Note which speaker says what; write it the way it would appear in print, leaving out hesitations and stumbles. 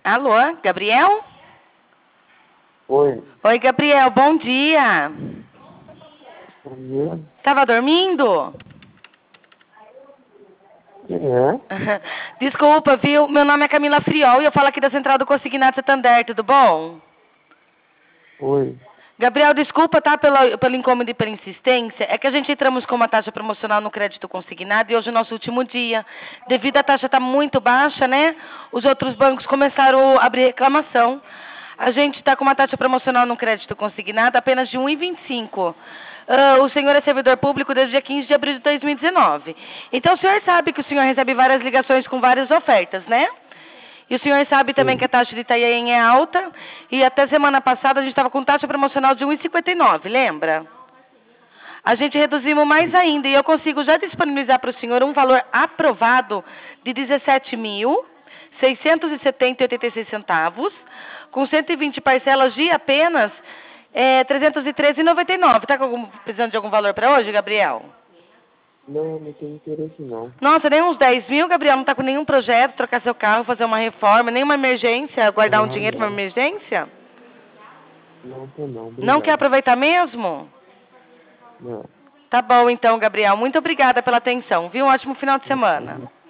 Speaker 1: Alô, Gabriel?
Speaker 2: Oi,
Speaker 1: Oi, Gabriel, bom dia.
Speaker 2: bom dia.
Speaker 1: Tava dormindo?
Speaker 2: Quem é?
Speaker 1: Desculpa, viu? Meu nome é Camila Friol e eu falo aqui da Central do Consignado Santander, tudo bom?
Speaker 2: Oi.
Speaker 1: Gabriel, desculpa, tá, pelo incômodo e pela insistência. É que a gente entramos com uma taxa promocional no crédito consignado e hoje é o nosso último dia. Devido à taxa estar muito baixa, né? Os outros bancos começaram a abrir reclamação. A gente está com uma taxa promocional no crédito consignado apenas de 1,25. O senhor é servidor público desde o dia 15 de abril de 2019. Então, o senhor sabe que o senhor recebe várias ligações com várias ofertas, né? E o senhor sabe também que
Speaker 2: Sim.
Speaker 1: a taxa de Itanhaém é alta. E até semana passada a gente estava com taxa promocional de 1,59, lembra? A gente reduzimos mais ainda e eu consigo já disponibilizar para o senhor um valor aprovado de 17.670,86 centavos, com 120 parcelas de apenas 313,99. Está precisando de algum valor para hoje, Gabriel?
Speaker 2: Não, não tenho interesse não.
Speaker 1: Nossa, nem uns 10 mil, Gabriel, não está com nenhum projeto, trocar seu carro, fazer uma reforma, nenhuma emergência, guardar um
Speaker 2: Ah,
Speaker 1: dinheiro para uma
Speaker 2: não.
Speaker 1: emergência?
Speaker 2: Não tô não,
Speaker 1: Não quer
Speaker 2: obrigado.
Speaker 1: aproveitar mesmo?
Speaker 2: Não.
Speaker 1: Tá bom, então, Gabriel. Muito obrigada pela atenção, viu? Um ótimo final de semana.